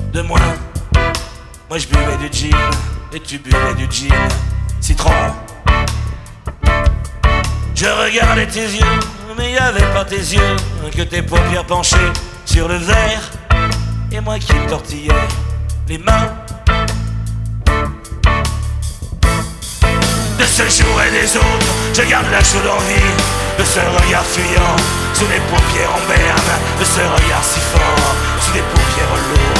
de moi. Moi je buvais du gin et tu buvais du gin citron. Je regardais tes yeux, mais y avait pas tes yeux, que tes paupières penchées sur le verre, et moi qui tortillais les mains. De ce jour et des autres, je garde la chaude envie de ce regard fuyant sous les paupières en berne, de ce regard si fort sous les paupières lourdes.